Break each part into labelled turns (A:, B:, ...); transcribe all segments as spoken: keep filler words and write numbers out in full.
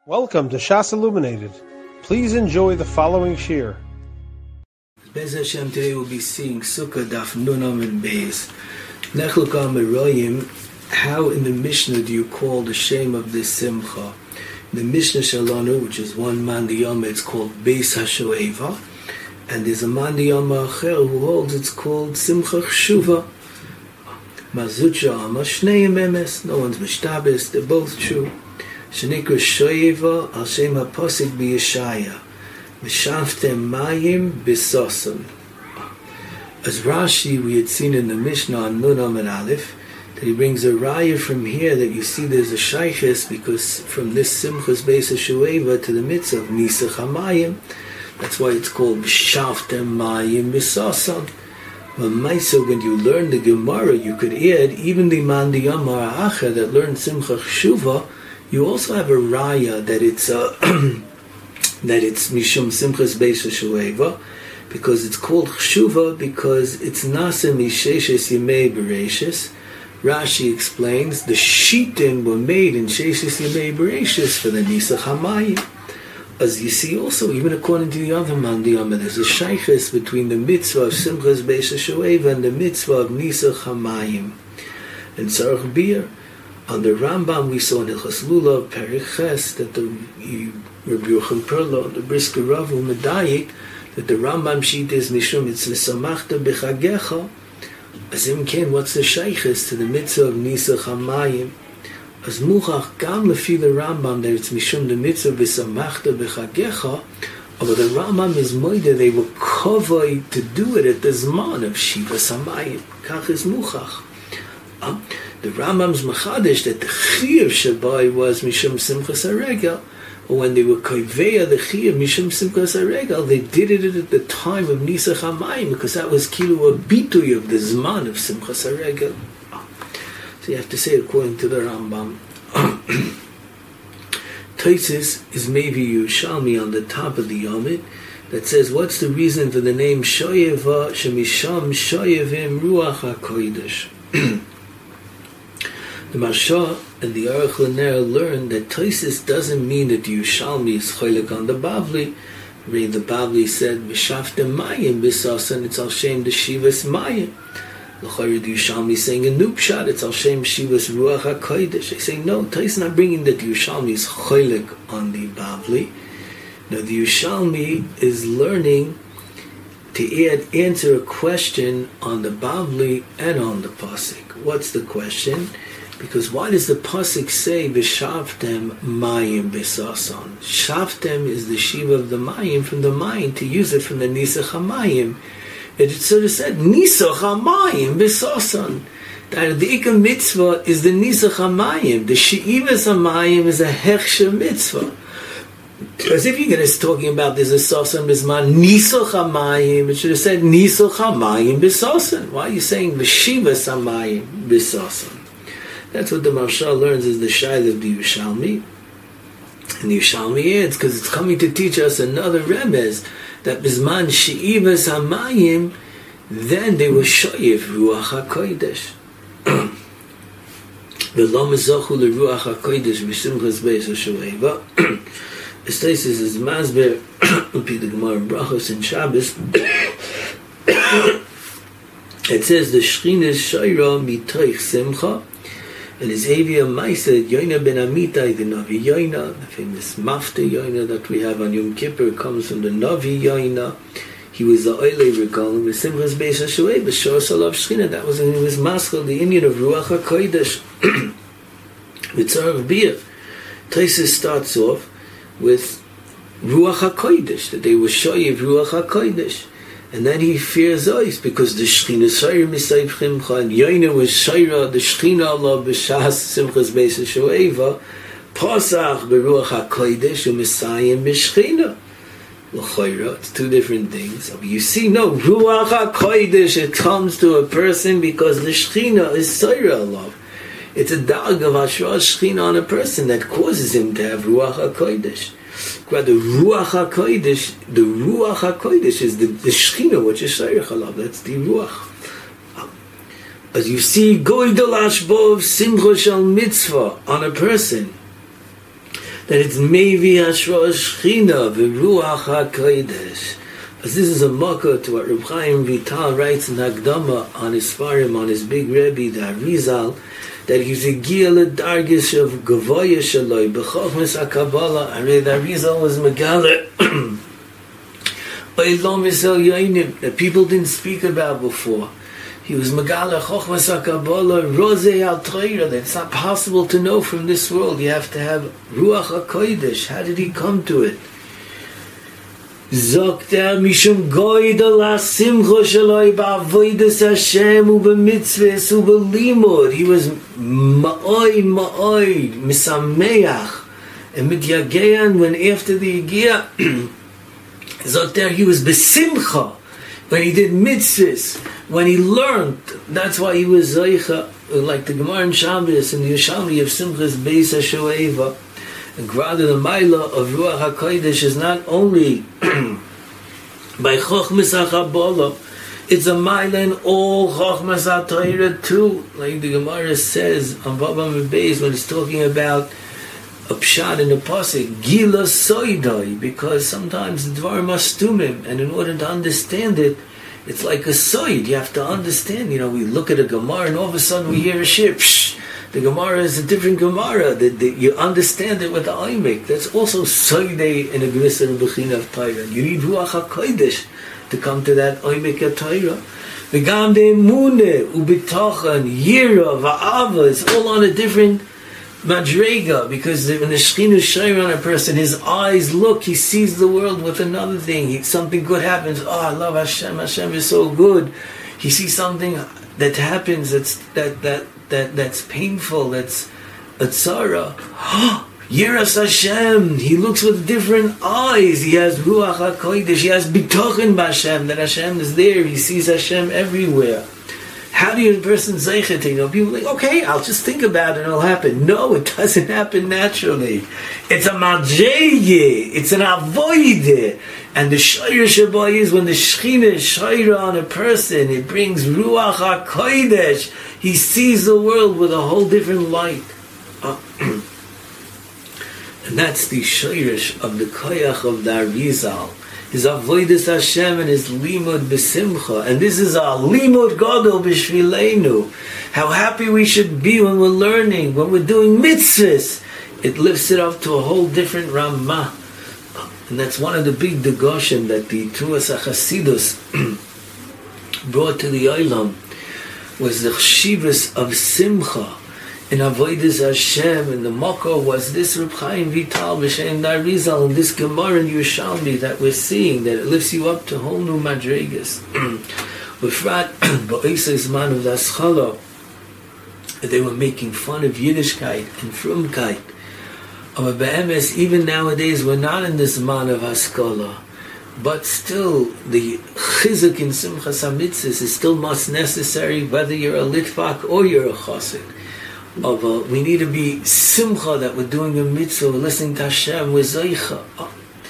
A: Welcome to Shas Illuminated. Please enjoy the following shir.
B: Bez Hashem, today we'll be seeing Sukkah Daf Nun Amud Beis. Nechluka Meroyim, how in the Mishnah do you call the shame of this Simcha? In the Mishnah Shalanu, which is one Mandiyama, it's called Beis HaShoeva, and there's a Mandiyama Acher who holds it's called Simcha Chshuva. Mazucha Ama Shneim Emes, no one's Mishtabis, they're both true. Shenikra Shoeva al Shem HaPosik B'Yeshaya V'shavtem Mayim B'Soson. As Rashi, we had seen in the Mishnah on Nun Amud Aleph, that he brings a raya from here that you see there's a shayches, because from this Simchas Beis HaShoeva to the mitzvah of Nisach HaMayim, that's why it's called V'shavtem Mayim B'Soson. But Maisa, when you learn the Gemara, you could add even the Mandiyama Acher that learned Simcha Chshuva. You also have a raya that it's uh, that it's Mishum Simchas Beis HaShoeva, because it's called Chshuva because it's Nasa Misheshes Yemei Bereishis. Rashi explains the Shitim were made in Sheshes Yemei Bereishis for the Nisach HaMayim. As you see also, even according to the other Mandiyama, there's a shayches between the mitzvah of Simchas Beis HaShoeva and the mitzvah of Nisach HaMayim. And Tzarech Bir, on the Rambam, we saw in Hilchos Lulav, Perek Ches, that the Rabbi Yochanan Perlo, the Brisker Rav, Medayik, that the Rambam sheet is Mishum Mitzvah Samachta B'Chagecha. As Im Ken, what's the shayches to the mitzvah of Nisach HaMayim? As Muchach Gam Lefi the Rambam that it's Mishum the mitzvah B'Samachta B'Chagecha, but the Rambam is Moide, they were kovoi to do it at the Zman of Shiva Samayim. Kach is Muchach. Uh, the Rambam's Machadish that the Chiyuv Shabai was Mishum Simchas HaRegel, or when they were Koiveya the Chiyuv Mishum Simchas HaRegel, they did it at the time of Nisach HaMayim, because that was Kilu a Bitui of the Zman of Simchas HaRegel. Uh, so you have to say according to the Rambam. Taisis is maybe Yerushalmi on the top of the Yomid that says, what's the reason for the name Shoyeva Shemisham Shoyevim Ruach HaKodesh? The Marsha and the Aruch LaNer learned that Taisis doesn't mean that the Yerushalmi is choylek on the Bavli. Read the Bavli said, V'shavtem Mayim B'Soson, it's al shem the Shivas Mayim. L'chayr the Yerushalmi is saying a new pshat, it's al shem Shivas Ruach HaKodesh. They say, no, Taisis not bringing that the Yerushalmi is choylek on the Bavli. Now the Yerushalmi is learning to add, answer a question on the Bavli and on the Pasuk. What's the question? Because why does the Pasuk say V'shavtem Mayim B'Soson? Shavtem is the Shiva of the Mayim from the Mayim, to use it from the Nisach HaMayim. It sort of said Nisach HaMayim B'Soson. That the Ikar mitzvah is the Nisach HaMayim. The She'ivas HaMayim is a Hechsher mitzvah. Because if you're going to talking about there's a Soson Bisman Nisach HaMayim, it should have said Nisach HaMayim B'Soson. Why are you saying V'shivas HaMayim B'Soson? That's what the Marsha learns is the Shail of the Yerushalmi. And the Yerushalmi adds, because it's coming to teach us another remez, that Bisman She'ivas HaMayim, then they were Shoyev Ruach HaKodesh. V'lo mezochu l'Ruach HaKodesh b'Simchas Beis HaShoeva. The stasis is Masber, Upi the Gemara Brachos and Shabbos. It says the Shechina Shoira mitoich Simcha, and his Avia Maisa Yoina ben Amitai, the Navi Yoina, the famous Mafta Yoina that we have on Yom Kippur, comes from the Navi Yoina. He was the Oile Regalim with Simchas Beis HaShoeva, Shor Salav Shechina. That was in his Maskal, the Indian of Ruach HaKodesh. With Tzarech Bir, Taisis starts off with Ruach HaKodesh, that they were Shoyev Ruach HaKodesh. And then he fears us because the Shechina Shayra Misayv Chimcha, and Yoina was Shayra, the Shechina Allah B'Shas Simchas Beis HaShoeva, Pasach B'Ruach HaKodesh, U'Mesayim B'Shechina. L'chayra, it's two different things. You see, no, Ruach HaKodesh, it comes to a person because the Shechina is Shayra Allah. It's a dag of Hashra Shechina on a person that causes him to have Ruach HaKodesh. The Ruach HaKodesh, the Ruach HaKodesh is the, the Shechina, which is Shayrech Alav. That's the Ruach. As you see, Goydel Ashbov Simcha Shal Mitzvah on a person, that it's Mevi Hashra Shechina V'Ruach HaKodesh. As this is a makkah to what Reb Chaim Vital writes in Hagdama on his Sfarim, on his big Rebbe, the Arizal, that he's a Giyal Dargish of Gavoya Shaloi, B'Chochmas HaKabbalah, Arei the Arizal was Megala, Oilom Yisrael Yoinim, that people didn't speak about before. He was Megala Chochmas HaKabbalah, Rozei Al Torah, that it's not possible to know from this world. You have to have Ruach HaKodesh. How did he come to it? Zogt er mishum goydel ha-simcha shaloi ba'avodas Hashem u'b'mitzvahs u'b'limud. He was ma'oi ma'oi misameach and mityageyan when after the Yigiyah zogt er he was besimcha when he did mitzvahs, when he learned. That's why he was zoicha, like the Gemara in Shabbos and the Yerushalmi of Simchas Beis HaShoeva. And rather the Maila of Ruach HaKodesh is not only by Chochmas HaKabbalah, it's a Maila in all Chochmas HaTorah too. Like the Gemara says on Baba Mebeis when it's talking about a pshat in the pasuk, Gila Soidai, because sometimes the Dvar Mastumim, and in order to understand it, it's like a soid. You have to understand, you know, we look at a Gemara and all of a sudden we hear a ship. Psh, the Gemara is a different Gemara. The, the, you understand it with the Aymek. That's also Soidei in a Gvisa Bechina of Torah. You need Ruach HaKodesh to come to that Aymek of Torah. V'gam de'emune, u'bitachan, yira, va'ava, it's all on a different madrega, because when the Shechina is shining on a person, his eyes look, he sees the world with another thing. He, something good happens. Oh, I love Hashem. Hashem is so good. He sees something that happens that's that that that that's painful. That's a tzara. Yiras Hashem. He looks with different eyes. He has Ruach HaKodesh. He has Bitochen b'Hashem, that Hashem is there. He sees Hashem everywhere. How do you, a person zeichet? You know, people think, okay, I'll just think about it and it'll happen. No, it doesn't happen naturally. It's a madrege. It's an avoide. And the shayra shabai is when the Shechina is shayra on a person, it brings Ruach HaKodesh. He sees the world with a whole different light. Uh, and that's the shayrish of the koyach of the Arizal. His avodas Hashem and his limud b'simcha, and this is our limud gadol b'shvilenu. How happy we should be when we're learning, when we're doing mitzvahs. It lifts it up to a whole different ramah, and that's one of the big degoshim that the Truas HaChasidus brought to the Olam, was the chshivas of simcha in avodas Hashem, and the Makkah was this Reb Chaim Vital b'Shem Darizal, and this Gemara in Yerushalmi that we're seeing, that it lifts you up to whole new madregas. B'frat ba'isay zman of the Aschala, they were making fun of Yiddishkeit and Frumkeit. But be'emes, even nowadays we're not in this man of Haskalah, but still the chizuk in Simchas HaMitzvahs is still most necessary, whether you're a Litvak or you're a Chassid. Of uh, we need to be simcha that we're doing a mitzvah, we're listening to Hashem, we're zeicha. Oh.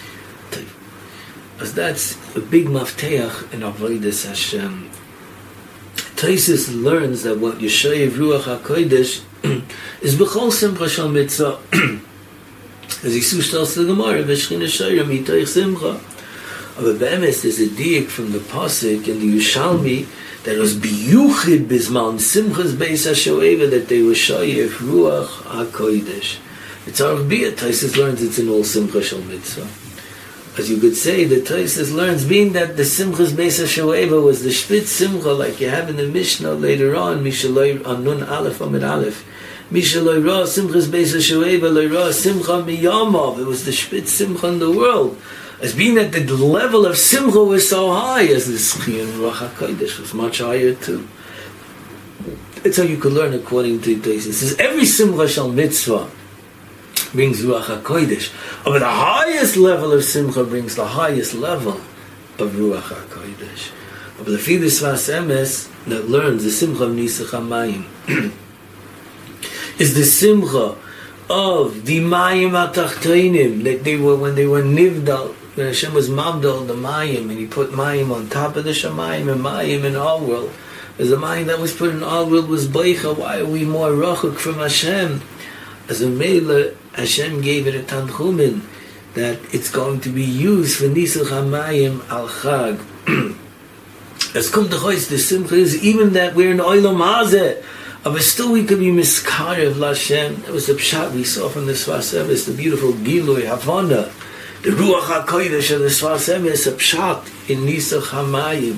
B: As that's a big mafteach in avodas Hashem. Taisus learns that what Yeshayev Ruach HaKodesh is b'chol simcha shal mitzvah. As Yisrael tells the Gemara, v'shchina shayra mitoich simcha. But be'emes, there's a diak from the pasuk in the Yerushalmi that was biyuchid bizman simchas beis hashoeva, that they were shayev ruach hakodesh. It's our biyah. Taisus learns it's in all simcha shel mitzvah. As you could say, the Taisus learns, being that the simchas beis hashoeva was the shpitz simcha, like you have in the Mishnah later on, mishaloi on nun aleph amid aleph, mishaloi ra simchas beis hashoeva loy ra simcha miyamav. It was the shpitz simcha in the world. As being that the level of simcha was so high, as the Shechina Ruach HaKodesh was much higher too. That's how you could learn according to Taisus. It says every simcha shal mitzvah brings Ruach HaKodesh, but the highest level of simcha brings the highest level of Ruach HaKodesh. But the Fidus Vas Emes that learns the simcha of Nisach HaMayim is the simcha of the Mayim HaTachtoinim, that they were, when they were nivdal, when Hashem was mabdal the Mayim, and He put Mayim on top of the Shamayim, and Mayim in our world. As the Mayim that was put in our world was Beicha. Why are we more rachuk from Hashem? As a Mele, Hashem gave it a tanchumin that it's going to be used for Nisuch HaMayim al Chag. As come to choice, the simcha is even that we're in Olam Hazeh, but still we could be miskar of Lashem. That was the pshat we saw from the Sfas Emes, the beautiful Gilui Havana, the Ruach HaKodesh of the Sfas Emes, a pshat in Nisuch HaMayim.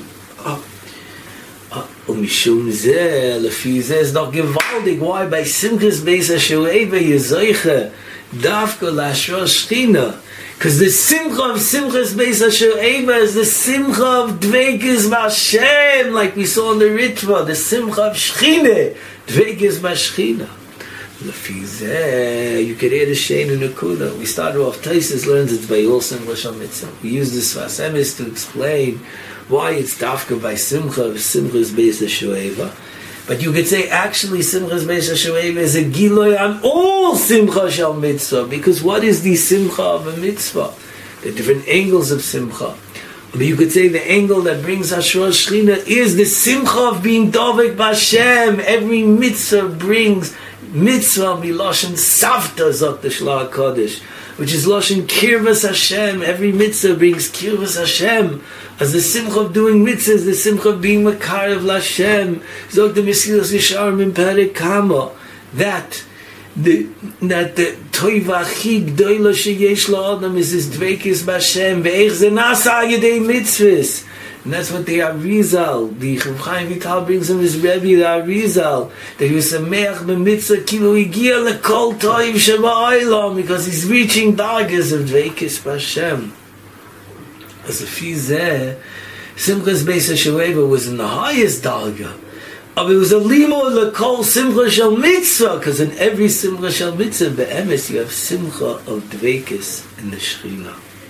B: Umishum zeh, lefi zeh is noch gewaltig. Why? By Simchas Beis HaShoeva Yezoiche Dafka Lashra Shchina. Because the Simcha of Simchas Beis HaShoeva is the Simcha of Dveikis Vashem, like we saw in the Ritva, the Simcha of Shchine, Dveikis Vashchina. Lefi zeh, you could hear the Shein in the Kuda. We started off, Taisus learns it's by also English on Mitzvah. We use this Sfas Emes to explain why it's dafka by Simcha of Simchas Beis HaShoeva. But you could say actually Simchas Beis HaShoeva is a giloy on all Simcha Shal Mitzvah, because what is the Simcha of a Mitzvah? The different angles of Simcha. But you could say the angle that brings Hashra Shechina is the Simcha of being Dovek B'Hashem. Every Mitzvah brings Mitzvah Miloshen Savta Zot the Shla HaKodesh, which is Loshen Kirvas Hashem. Every Mitzvah brings Kirvas Hashem. As the simcha of doing mitzvahs, the simcha of being makar of Lashem, zog the Mesilas Yesharim in Perek Kama, that the that the toiva chi gdoila sheyesh la'adam is this dveikis b'Hashem ve'ech ze nasa yedei mitzvahs. And that's what the Arizal, the Chaim Chaim Vital brings him his Rebbe, the Arizal, that he was sameach b'mitzvah kilo higia lekol toiv sheba'olam, because he's reaching dargas of dveikis b'Hashem. As a fizeh, Simchas Beis HaShoeva was in the highest darga, but it was a limo lekol simcha shel mitzvah, because in every simcha shel mitzvah, be'emes you have simcha of dveikis in the Shechina.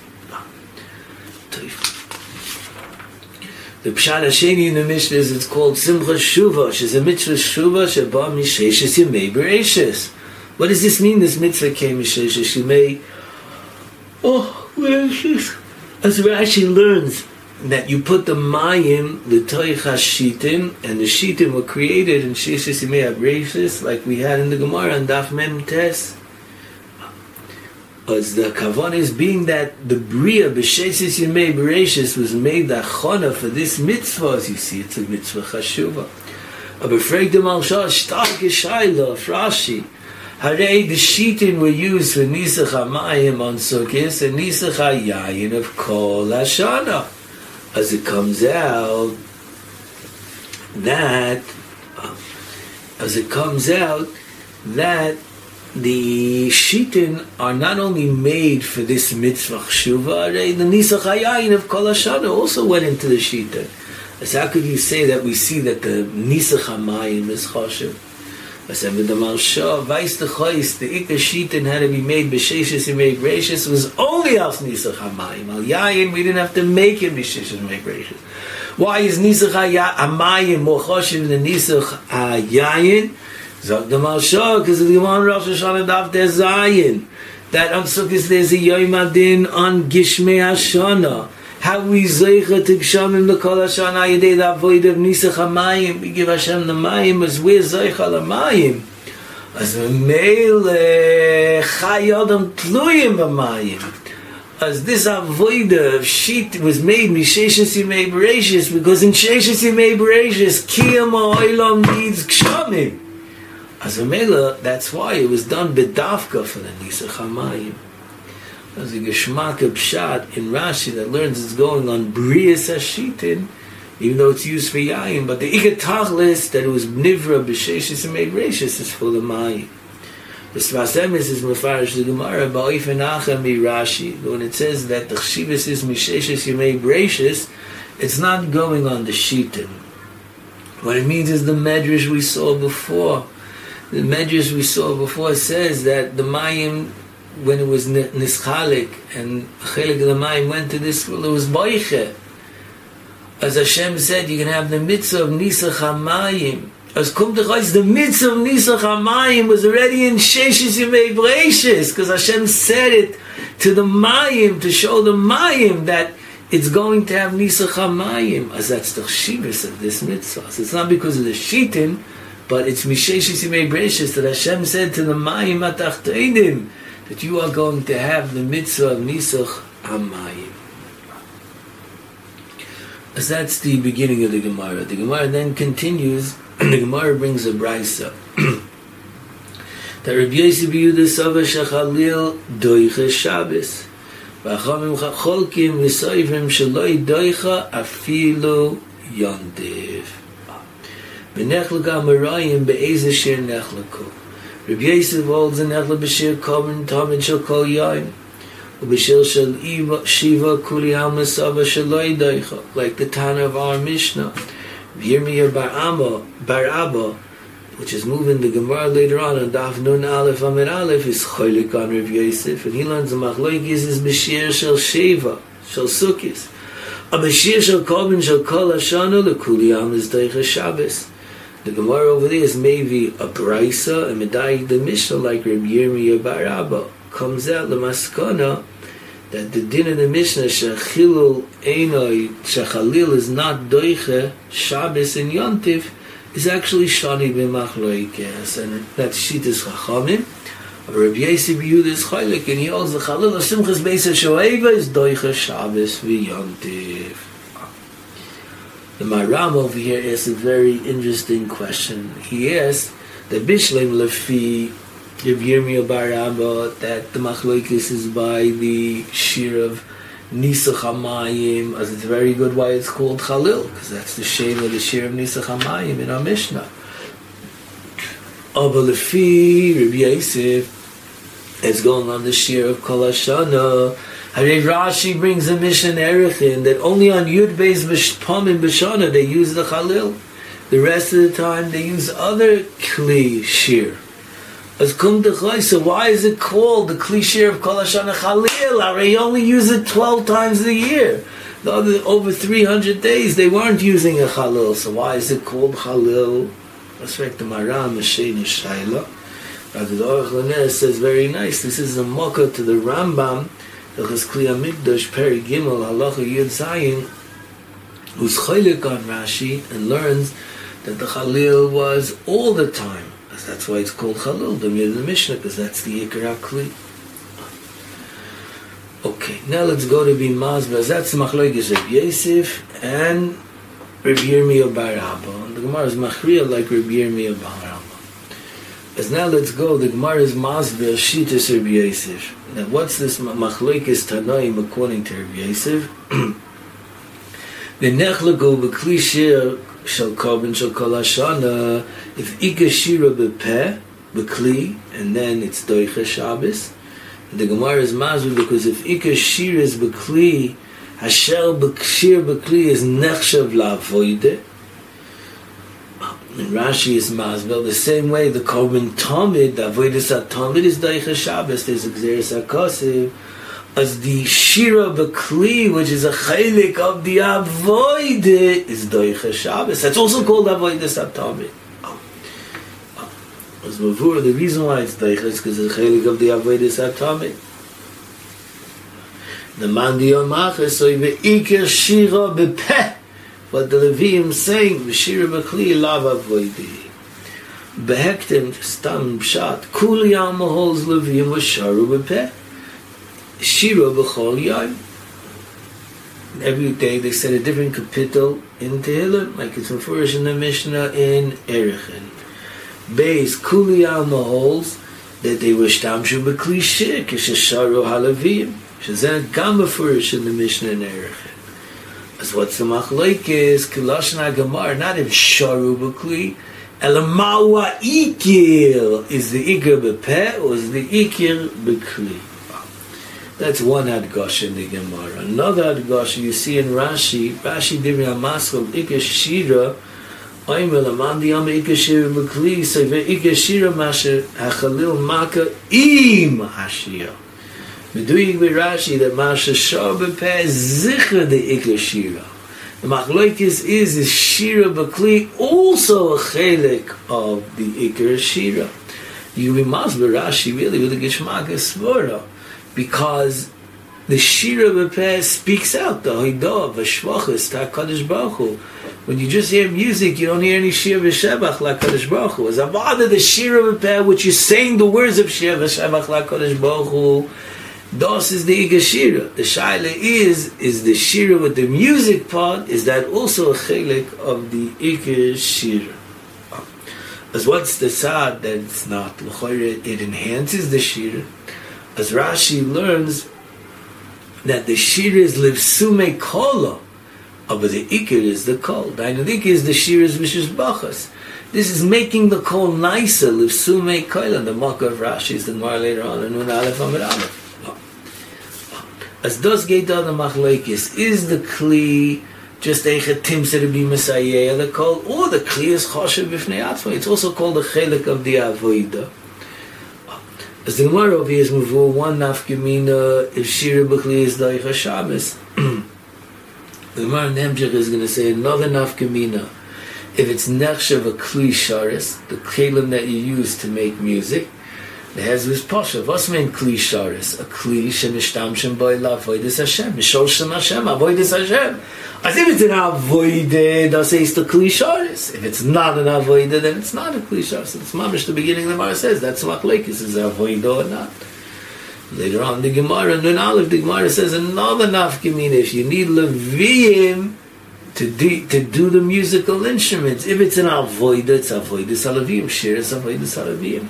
B: The Pshat Hasheni in the Mishnah is it's called Simcha Shuva, which is a mitzvah Shuva sheba misheshes yemei bereishis. What does this mean? This mitzvah came misheshes yemei. Oh, where is this? As Rashi learns that you put the mayim, the toich hashitim, and the shitim were created in sheshes yemei bereishis, like we had in the Gemara on Daf Mem Tes. As the kavan is being that the bria b'sheshes yemei bereishis was made the chana for this mitzvah, as you see, it's a mitzvah chashuva. Aber fragt the Maharsha, starke shaila of Rashi. Harei the shitin were used for nisach hamayim on Sukkot and nisach hayayin of kol hashana. As it comes out that, as it comes out that the shitin are not only made for this mitzvah chshuva, the nisach hayayin of kol hashana also went into the shitin. As how could you say that we see that the nisach hamayim is chashuv? I said, with the Maharsha, Vais the Chois, the Ikka Shitin had to be made b'sheshes yemei bereishis, was only al nisach hamayim. Al yayin, we didn't have to make it b'sheshes yemei bereishis. Why is nisach hamayim more chashuv than nisach hayayin? Zog the Maharsha, because of the Gemara Rosh Hashanah Daf der Zayin, that on Sukkot there's a Yom Adin on Gishmei Hashana. How we zeicha to gshamim the kol hashana yedei the avoid of nisach hamayim. We give Hashem the mayim as we're zeicha the mayim. As a meile chay adam tluyim b'mayim. As this avoid of sheet was made misheshes yemei bereishis, because in sheshes yemei bereishis kiyam ha'olam needs gshamim. As a meile, that's why it was done b'dafka for the nisach hamayim. There's a Geshmak of Pshat in Rashi that learns it's going on Brias Hashitin, even though it's used for Yayin, but the Ika Tachlis, that it was Nivra B'Sheshis and made Rashis, is full of Mayim. The Sfas Emes is Mefarish the Gemara, Ba'if Enacha Mi Rashi, when it says that the Chshivas is Misheshis Yemei Bereishis, it's not going on the Shitin. What it means is the Medrash we saw before. The Medrash we saw before says that the Mayim, when it was nischalik and chelik of the mayim went to this world, it was boiche. As Hashem said, you can have the mitzvah of nisach hamayim. As kum techais, the mitzvah of nisach hamayim was already in sheshes yemei bereishis, because Hashem said it to the mayim to show the mayim that it's going to have nisach hamayim. As that's the chshivas of this mitzvah. So it's not because of the shitin, but it's misheshes yemei bereishis that Hashem said to the mayim atachtoidim that you are going to have the mitzvah of Nisach Hamayim. As that's the beginning of the Gemara. The Gemara then continues, and the Gemara brings a brisa. That Rabbi Yosef Yehuda Sava Shechalil Doicha Shabbos. V'achamim Cholkim V'soivim Shaloi Doicha Afilu Yontiv. V'nechlaka Merayim Be'ezeh Shir Nechlaku. Rabbi Yosef holds a Nechla B'shir Kovin Tamid Shal Kol Yaim. Ubishil Shal Shiva Kuli Alma Sava Shaloi Doicha. Like the Tana of our Mishnah. Yirmiyah Bar Abba, Bar Abba, which is moving the Gemara later on, and Daf Nun Aleph Amid Aleph is Cholik on Rav Yosef, and he learns the Machlokes is B'shir Shel Sheva, Shel Sukkis. A B'shir Shel Korban Shel Kol Hashana, L'Kuli Am is Deicha Shabbos. The Gemara over there is maybe a Brisa, and Medayik the Mishnah, like Rav Yirmiyah Bar Abba, comes out the Maskana, that the din in the Mishnah Shechilul Einoi Shechalil is not Doiche Shabbos and Yontiv is actually Shani b'Machloikes, and that's Shitas Chachamim. Rabbi Yosef Yehuda is Chaylik, and he holds the Chalil of Simchas Beis HaShoeva is Doiche Shabbos v'Yontiv. The Maram over here asks a very interesting question. He asks that Bishleim Lefi Rav Yirmiyah Bar Abba, that the Machlokes is by the Shir of Nisach Hamayim, as it's very good why it's called Chalil, because that's the shame of the Shir of Nisach Hamayim in our Mishnah. Abba Lefi Rabbi Yosef is going on the Shir of Kol Hashana. Harei Rashi brings a Mishnah Erechin that only on Yud Beis Pamim B'Shana they use the Chalil. The rest of the time they use other Kli Shir. As kum dechai, so why is it called the Kli of Kol Hashana Chalil? They only use it twelve times a year. The other, over three hundred days, they weren't using a Chalil. So why is it called Chalil? That's right, the Maram, Mesheni Shaila. But the Aruch LaNer says very nice, this is a mocha to the Rambam, the Cheskli HaMikdash, Peri Gimel, Halacha Yud Zayin, who's chaylik on Rashi, and learns that the Chalil was all the time. That's why it's called Chalil, the Mir the Mishnah, because that's the Ikar HaKli. Okay, now let's go to Bin Mazbaz. That's Machlokes Rav Yosef and Rav Yirmiyah Bar Abba. And the Gemara is Machriya like Rav Yirmiyah Bar Abba. As now let's go, the Gemara is Mazbaz Shitas Rav Yosef. Now what's this Machlokes Tanaim according to Rav Yosef? The Nechlago B'Kli Shir Shal Korban Shal Kol Hashana, if Ika Shira B'Peh, B'Kli, and then it's Doicha Shabbos. The Gemara is Mazur because if Ika Shira is B'Kli, Hasher B'Shir B'Kli is Nechshav La'avoide. And Rashi is Mazbel. The same way the Korban Tamid, the Avodas HaTamid is Doicha Shabbos, there's a Gzeres HaKosiv. As the Shira B'Kli, which is a chaylik of the Avoide, is Doicha Shabbos. That's also called Avodas HaTamid. As before, the reason why it's Doicha is because it's a chaylik of the Avodas HaTamid. The Mandi Yomach, so Ve'ikar Shira B'Peh, what the Leviim saying, Shira B'Kli Lav Avoide. Behektem, Stam Pshat, Kuli Alma holds Leviim V'Sharu B'Peh. Shira b'chol yom. Every day they said a different kapitel in Tehillim, like it's referred in the Mishnah in Erechin. Beis Kuli Alma holds that they were shtamshu b'kli shir k'shesharu halavim. Shazan gam referred in the Mishnah in Erechin. As what's the machlokes Kilashon HaGemara, not if sharu b'kli, elamawa ikir is the ikir b'peh or is the ikir b'kli. That's one Hadgasha in the Gemara. Another Hadgasha you see in Rashi, Rashi Divya Maskal, Ika Shira, Oimel Amandi Yama Ika Shira B'Kli, so Ika Shira Masha HaChalil Maka Im Hashia. We doing with Rashi that Masha Shah B'Peh Zichra the Ika Shira. The Machlokes is the Shira B'Kli also a chelik of the Ika Shira. You be Masber Rashi really with the Geshmak Svara. Because the Shira B'Peh speaks out the Hoidah V'Shvachas to HaKadosh Baruch Hu. When you just hear music, you don't hear any shir v'shevach l'Kadosh Baruch Hu. As avada the shir of a peh, which you're saying the words of shir v'shevach l'Kadosh Baruch Hu, das is the Iga Shira. The shaila is, is the shira with the music part, is that also a chelik of the Iga Shira? As what's the sad that it's not? It enhances the shira. As Rashi learns that the shira is livsume kola, but the ikir is the kol. The ikir is the shira is v'shus bachas. This is making the kol nicer, livsume kola. The makkah of Rashi is the more later on, and Nun Aleph Amid Aleph. As does Geida the Machlekes, is the Kli just Eichet Timser to be Messiah, the Kol, or the Kli is Choshev B'fnei Atzma. It's also called the Chelik of the Avoida. As the Gemara over here is Mavur, one Nafkamina, if Shira B'Kli is Daicha Shabbos. The Gemara Nemjech is going to say another Nafkamina. If it's Nechshav a Kli Sharis, the Kelim that you use to make music, it has this posha. What's mean kli sharis? A kli shenishtamshem by la'avodas Hashem. Mishol shem Hashem, avodas Hashem. As if it's an avodah, that says the kli sharis. If it's not an avodah, then it's not a kli sharis. It's mamish the beginning of the Gemara says that's machlekes, is it avodah or not. Later on the Gemara, Nun Aleph, the Gemara says another nafkamina. If you need leviim to do to do the musical instruments, if it's an avodah, it's avodas halavim. Shir is avodas halavim.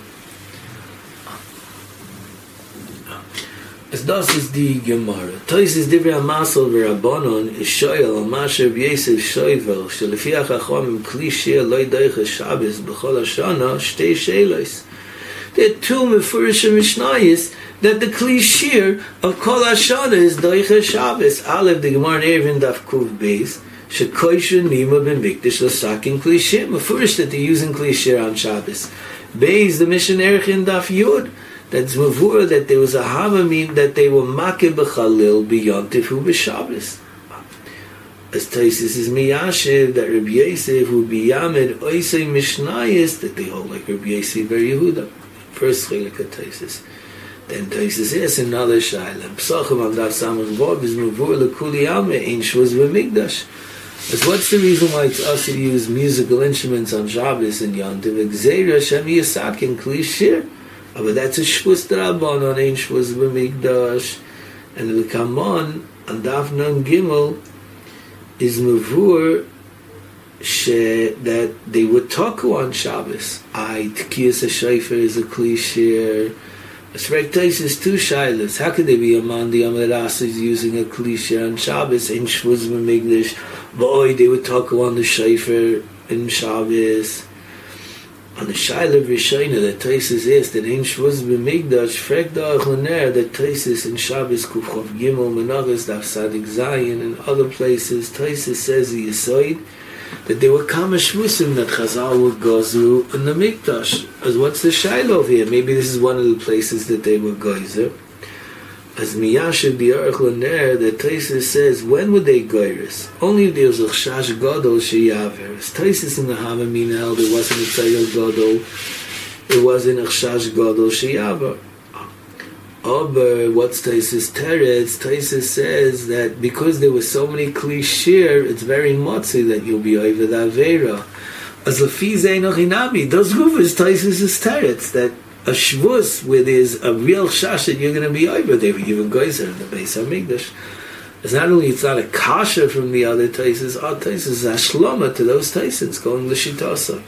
B: As das is the Gemara. Tois is divrei Amasol v'Rabbanon is shoyel al masher b'Yosef shoyvel shelefiach hachomim kli shir loy doicha Shabbos b'chol hashana shtei sheilos. There are two mefurishim mishnayos that the kli shir of kol hashana is doicha Shabbos. Aleph the Gemara Erevin daf kuv beis shekoishu nima ben mikdash l'sakin kli shir. Mefurish that they're using kli shir on Shabbos. Beis the Mishnah Erevin daf yud. That's mavur that there was a havamim that they were makeh b'chalil beyond tifu b'Shabbos. As Taisus is miyashiv that Rabbi Yosef would be yamed oisei mishnayis that they hold like Rabbi Yosef bar Yehuda. First chelik of Taisus. Then Taisus is another shayla. Psachim am daf samach vav is mavur lekuli alme ein shvuz v'mikdash. As what's the reason why it's us to use musical instruments on Shabbos and Yom Tov? Gzeira Hashem yisakin kli shir. But that's a shvus d'Rabbanon, an shvus b'mikdash, and the Kamon on Daf Nun Gimel is mavur she that they would talk on Shabbos. I Tkiyas HaShofar is a klishir. It's rektais is two shilas. How could they be among the Amaras is using a klishir on Shabbos in shvus b'mikdash? Boy, they would talk on the shofar in Shabbos. On the Shaila of Rishayna, that Taisus is that in Shvuz b'Mikdash, Frek da'ach l'ner, that Taisus in Shabbos Kufchav Gimel, Menachos, Daf Sadik Zayin, and other places, Taisus says the Yisoid, that there were Kama Shvusim that Chazal would go through in the Mikdash. As what's the Shaila over here? Maybe this is one of the places that they were geyser. As Miyashiv B'Yarach l'ner, that Taisus says, when would they geyris? Only if there was a Chash Gadol sheyaver. As Taisus in the Havamina held, it wasn't a Tzayel Gadol, it wasn't a Chash Gadol sheyaver. Aber, what's Taisus Teretz? Taisus says that because there were so many klishir, it's very motzi that you'll be over the Avera. As Lafi Zayin Ochinami, those gufas Taisus is Teretz, that a shvus where there's a real shash that you're going to be over, they were given geyser in the Beis HaMikdash. It's not only it's not a kasha from the other taises, our taises is a shloma to those taises going l'shitasa.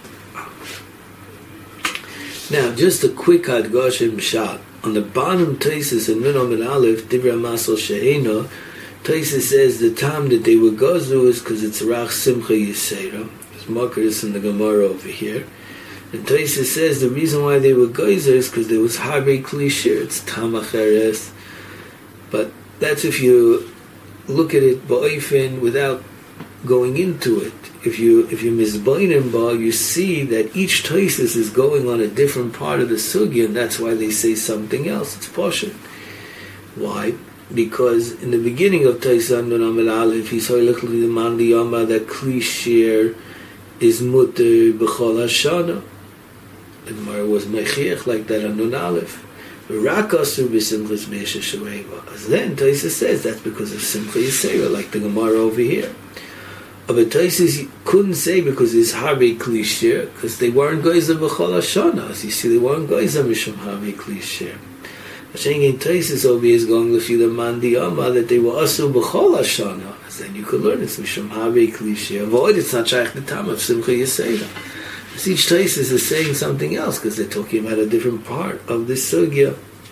B: Now, just a quick hadgash and mishal. On the bottom taises in Nun Amid Aleph, Divrei Masol She'ena, taises says the time that they were gazu is because it's Rach Simcha Yisera. There's markers in the Gemara over here. And Taisa says the reason why they were geyser is because there was Harbe Klishir, it's Tamacheres. But that's if you look at it ba'ofen without going into it. If you if you misbainim ba, you see that each Taisus is going on a different part of the sugya, and that's why they say something else. It's Pasha. Why? Because in the beginning of Taisa Nun Amid Aleph, he's hoylechli the man the yama that Klishir is mutter b'chol hashana. The Gemara was mechiach like that on Nun Aleph. Rakasu b'simchas meisha shaveva. As then Taisa says that's because of simcha yisera, like the Gemara over here. But Taisus couldn't say because it's Harvey Klishir, because they weren't Goyza B'chol Hashana. As you see, they weren't Goyza Mishum Harvey Klishir. Saying in Taisus over here is going to see the Mandi Amma that they were also B'chol Hashana. As then you could learn it's Mishum Harvey Klishir. Avoid it's not Shaykh the Tam of Simcha Yisera. As each Taisus is saying something else because they're talking about a different part of this Sugya.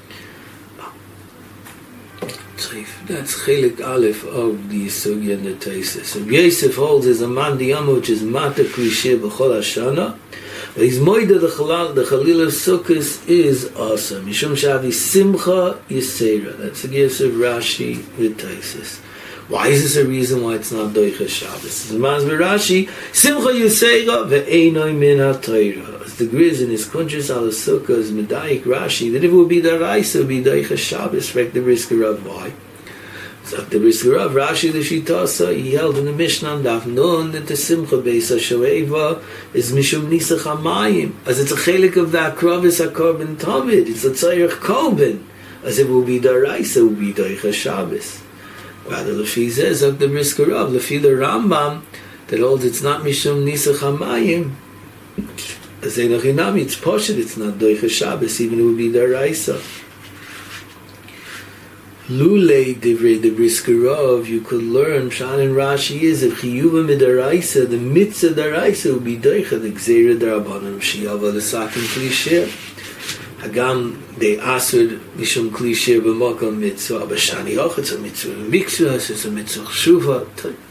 B: That's Chelik Aleph of the Sugya and the Taisus. So Yosef holds is a man diyama which is Mata Klishir B'chol Hashana. But his Moida the Chalal, the Chalil of Sukkot is awesome. Mishum Shavi Simcha Yisera. That's the Yosef Rashi with Taisus. Why is this a reason why it's not Doicha Shabbos? The man's with Rashi, Simcha Yisera ve'einoi min ha'Torah. As the Griz in his Kuntres al Sukkah is Medayik Rashi, that if it would be Daraisa, it would be Doicha Shabbos, respect the Brisker of why? So the Brisker of Rashi the Shitasa, he held in the Mishnah on Daf Nun that the Simcha Beis HaShoeva is Mishum Nisach HaMayim, as it's a chelik of the Akravis HaKorban Tamid, it's a Tzayach Korban, as if it would be Daraisa, it would be Doicha Shabbos. Rather, Lefi says of the Brisker of, Lefi the Rambam, that holds it's not Mishum Nisach HaMayim, as they know Chinami, it's Poshet, it's not Doicha Shabbos, even it would be Daraisa. Lule divrei the Briskerov, you could learn Shan and Rashi is if Chiyuva midaraisa, the mitzvah daraisa would be doicha the gzeira darabanan shiyava the sakin klishir. Hagam they asud mishum klishir b'makom mitzvah, but shani och it's a mitzvah mikvah, it's a mitzvah shuva.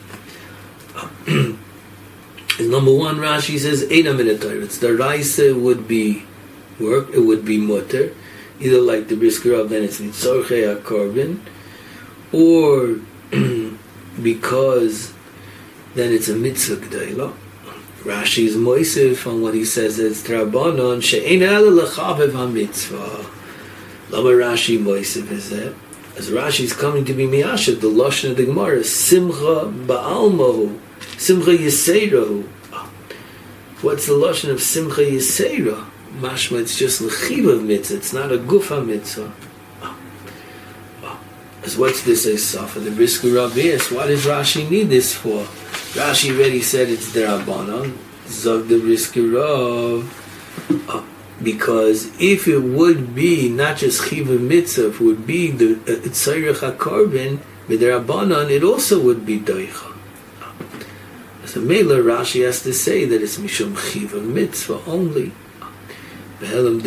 B: Number one, Rashi says eina minatayr. It's daraisa would be work, it would be mutter. Either like the Brisker of, then it's Nitzorchei HaKorban, or because then it's a Mitzvah G'dayla. Rashi is Moisef on what he says it's Trabanon, She'ein Ela L'chavev HaMitzvah. Lama Rashi Moisef is that. As Rashi is coming to be Miyashet, the Lashon of the Gemara, Simcha Ba'almahu, Simcha Yiserahu. What's the Lashon of Simcha Yisera? Mashma, it's just l'chiv of mitzvah. It's not a gufa mitzvah. Oh. Oh. As what's this Esafa? The Brisker Rabbias. What does Rashi need this for? Rashi already said it's derabanan. Zog the Brisker Rav. Oh. Because if it would be not just chiv of mitzvah, if it would be the tzarech hakorban b'derabanan, it also would be doicha. Oh. As a Mela, Rashi has to say that it's mishum chiv of mitzvah only. You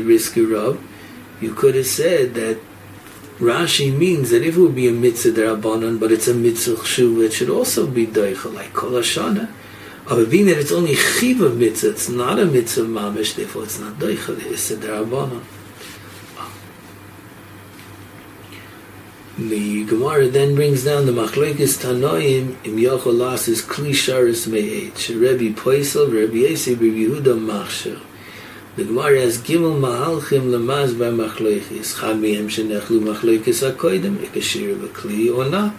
B: could have said that Rashi means that if it would be a mitzvah derabanan, but it's a mitzvah chshuva, it should also be doicha like kol hashana. But being that it's only chiv mitzvah, it's not a mitzvah mamish, therefore it's not doicha. It's a derabanan. The Gemara then brings down the machlekes tanoim im yochol lasis kli sharis me'et. Rebbe Poisel, Rebbe Yosef, Rebbe Yehuda Machshir. The Gemara has Gimel Mahalchim Lamaz by Machlekes. Chad Mihem Shenechlu Machlekes HaKoidem, Ekashir V'Kli or not.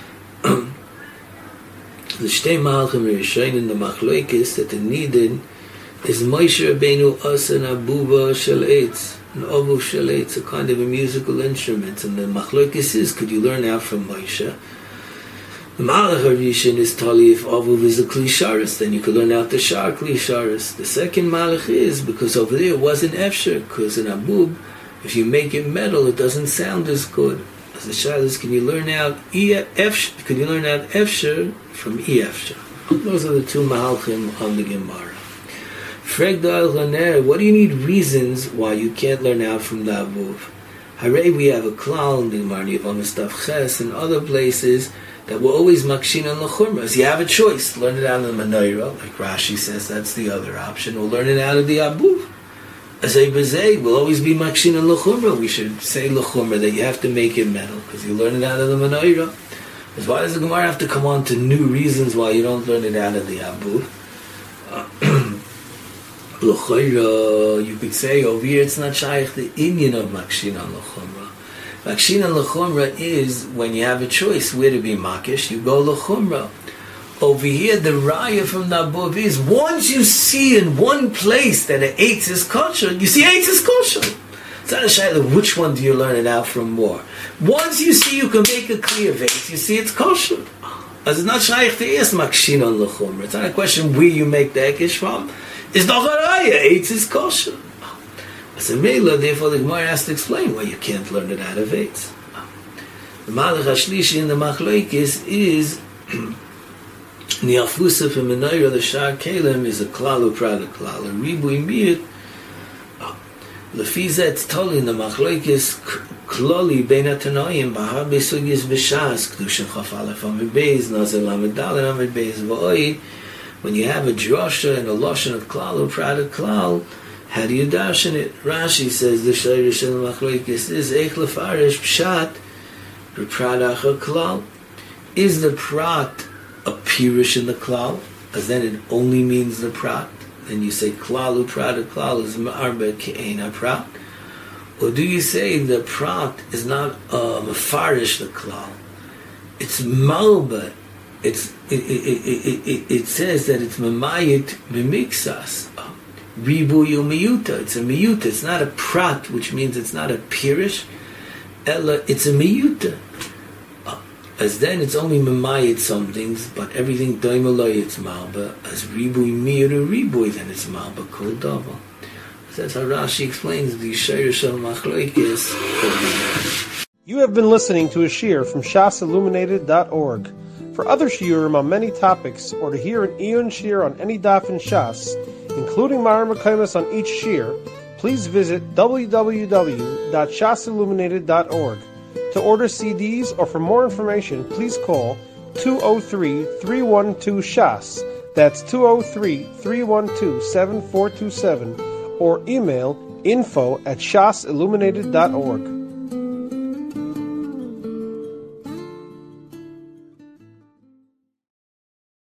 B: The Shtei Mahalchim are shown in the Machlekes that the Nidin is Moshe Rabbeinu Asan Abuba Shel Eitz, an Abu Shel Eitz, a kind of a musical instrument. And the Machlekes is, could you learn out from Moshe? The Malach Harishan is Tali if Avuv is a Klisharis, then you could learn out the Shar Klisharis. The second Malach is because over there it wasn't Efsher, because in Abub, if you make it metal, it doesn't sound as good. As the Shalas, can you learn out E Efsher? Can you learn out Efsher from E Efsher? Those are the two Mahalchim on the Gemara. Fregda al Haner, what do you need reasons why you can't learn out from the Abub? Hare, we have a klal in the Gemara Yevamah Stav Ches and other places that we're always makshin on l'chumras. You have a choice. Learn it out of the menorah, like Rashi says, that's the other option. Or learn it out of the abuv. Azay b'zay will always be makshin on l'chumra. We should say l'chumra that you have to make it metal because you learn it out of the menorah. Because why does the Gemara have to come on to new reasons why you don't learn it out of the abuv? L'chayra, you could say over here it's not shaykh the Indian of makshin on l'chumra. Makshin and l'chumra is when you have a choice where to be makish, you go l'chumra. Over here, the raya from the above is once you see in one place that an eitz is kosher, you see eitz is kosher. It's not a shayla, which one do you learn it out from more? Once you see you can make a clear vase, you see it's kosher. As it's not shaykh to ask makshin on l'chumra. It's not a question where you make the hekesh from. It's doch a raya. Eitz is kosher. As a mela, therefore the Gemara has to explain why you can't learn it out of eitz. The malach hashlishi in the machloikis is niafusa from menorah the shar kelem is a klal uprad a klal a ribui miyut. Lefi zeh it's totally in the machloikis kloli bein atanoim bahar besugis b'shas kedusha chaf alef amid beis nazel amid dalin amid beis v'oi. When you have a drasha and a lashon of klal uprad a klal, how do you darshan it? Rashi says the shayrish in the machloikis is eich lefarish pshat b'pradach klal. Is the prat a pirish in the klal? As then it only means the prat. Then you say klal uprat klal is ma'arbe ke'ena prat. Or do you say the prat is not uh, mafarish the klal? It's malba. It's it, it, it, it, it says that it's mamayit b'mixas. Ribu yu miyuta. It's a miyuta. It's not a prat, which means it's not a pirish. Ella, it's a miyuta. Uh, as then it's only mamayit some things, but everything doimaloi it's malba. As ribu miyuta ribu, then it's malba kol dava. That's how Rashi explains the Shayr Shal Machloikis.
A: You have been listening to a shiur from shas illuminated dot org. For other shiurim on many topics, or to hear an Eon shiur on any daf in Shas, including Mara Mekaymas on each shiur, please visit w w w dot shas illuminated dot org. To order C Ds or for more information, please call two oh three, three one two, S H A S. That's two oh three, three one two, seven four two seven. Or email info at shas illuminated dot org.